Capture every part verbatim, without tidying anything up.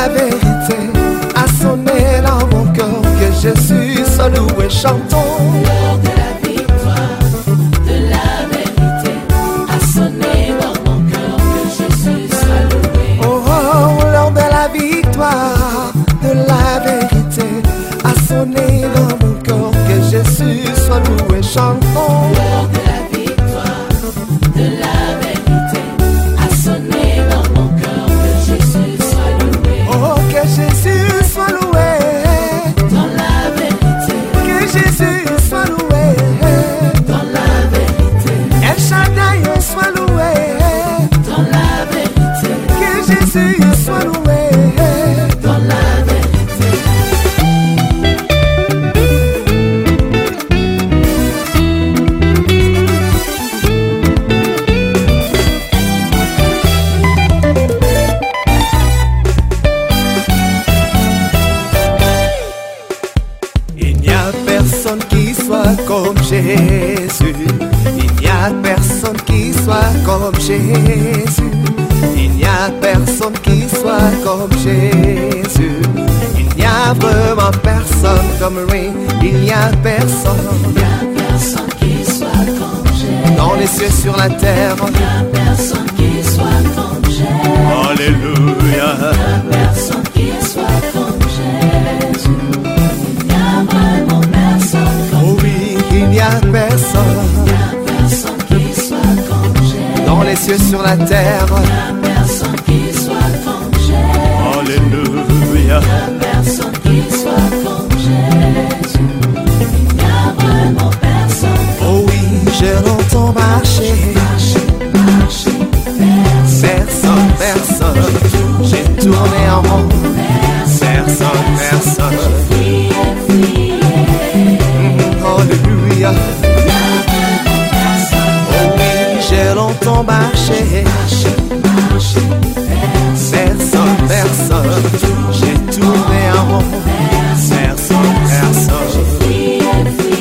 la vérité a sonné dans mon cœur, que Jésus soit loué, chantons. L'heure de la victoire, de la vérité a sonné dans mon cœur, que Jésus soit loué. Oh, oh, l'heure de la victoire, de la vérité a sonné dans mon cœur, que Jésus soit loué, chantons. L'heure de la victoire, de la vérité a sonné dans mon cœur, que Jésus soit loué. Oh, que Jésus soit loué, Dans la vérité, que Jésus soit loué, dans la vérité, El Shaddai soit loué, dans la vérité, que Jésus soit loué. dans la vérité. Il n'y a personne qui soit comme Jésus. Il n'y a personne qui soit comme Jésus. Il n'y a personne qui soit comme Jésus. Il n'y a vraiment personne comme lui. Il n'y a personne Y a personne qui soit comme Jésus. dans les cieux, sur la terre. Y a personne qui soit comme Jésus. Alléluia. Y a personne qui soit comme Jésus. Il n'y a vraiment personne comme Oh oui, il n'y a personne Y a personne qui soit comme Jésus. dans les cieux, sur la terre. Y a personne qui soit comme Jésus. Alléluia. Y a personne qui soit comme Jésus. Il n'y a vraiment personne comme Oh oui, je l'entends marcher. Marcher, marcher, Personne, personne, j'ai tourné en rond. Personne, personne, prier, prier. alléluia. Oh oui, je l'entends marcher. Marcher, Personne, personne, j'ai tourné en rond. Personne, personne, prier,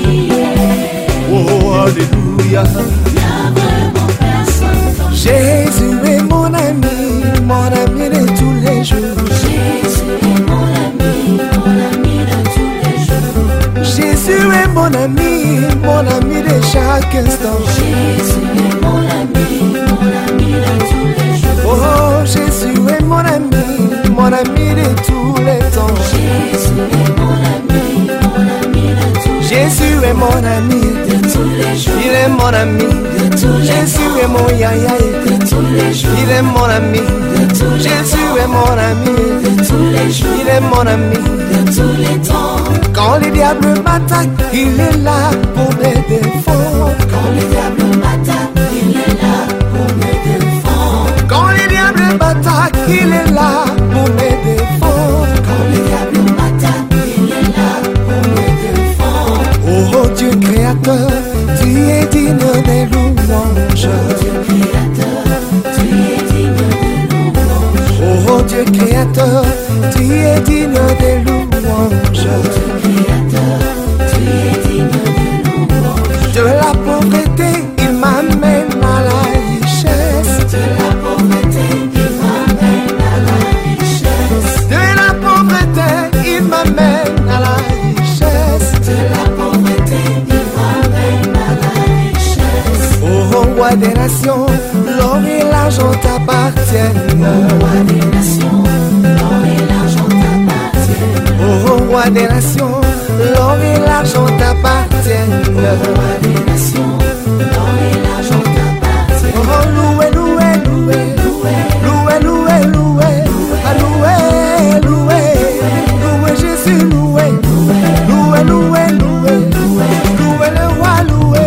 prier. oh alléluia. Y a vraiment personne comme Jésus est mon ami, mon ami de tous les jours. Jésus est mon ami, mon ami de tous les jours. Jésus est mon ami, mon ami de chaque instant. Jésus est mon ami, mon ami de tous les jours. Oh, Jésus est mon ami, mon ami de tous les temps. Jésus est mon ami, mon ami de tous les Jésus est mon ami, de tous les jours. il est mon ami. tous les Jésus est mon yaya, De tous les jours. il est mon ami. De tous les Jésus est mon ami, De tous les jours. il est mon ami. De tous les temps. Quand les diables m'attaquent, il est là pour me défendre. Quand les diables m'attaquent, il est là pour me défendre. Quand les diables m'attaquent, il est là pour me défendre. Quand les diables m'attaquent, il est là pour me défendre. Oh Dieu créateur, tu es digne des louanges. Dieu créateur, tu es digne de louange. Oh Dieu créateur, tu es digne des louanges. Dieu créateur, tu es digne de louange. De la pauvreté, il m'amène à la richesse. De la pauvreté, il m'amène à la richesse. De la pauvreté, il m'amène à la richesse. De la pauvreté, il m'amène à la richesse. Oh roi des nations, l'or et l'argent t'appartiennent. Roi des nations, l'or et l'argent t'appartiennent. Oh roi des nations, l'or et l'argent t'appartiennent. Roi des nations, l'or et l'argent t'appartiennent. Oh loué, loué, loué, loué, loué, loué, loué, ah, loué, loué, loué Jésus, loué, loué, loué, loué, loué, loué le roi, loué.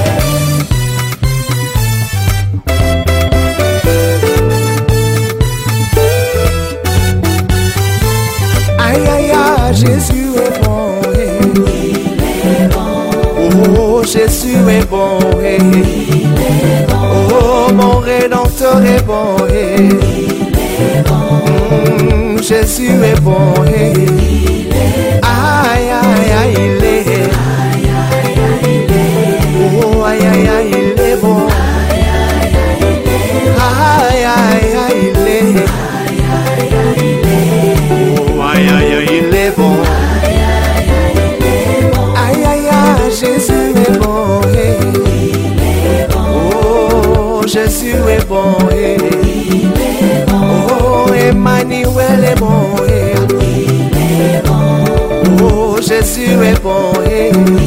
Aïe aïe aïe, Jésus est bon, eh. Il est bon, Oh Jésus est bon, eh. il est bon, Oh mon Rédempteur est bon, eh. il est bon, Mm, Jésus est bon, eh. il est Aïe aïe aïe, il est. aïe aïe aïe, il est Oh aïe aïe aïe, il est bon. aïe aïe aïe, il est Aïe aïe aïe, il est. aïe aïe aïe, il est bon.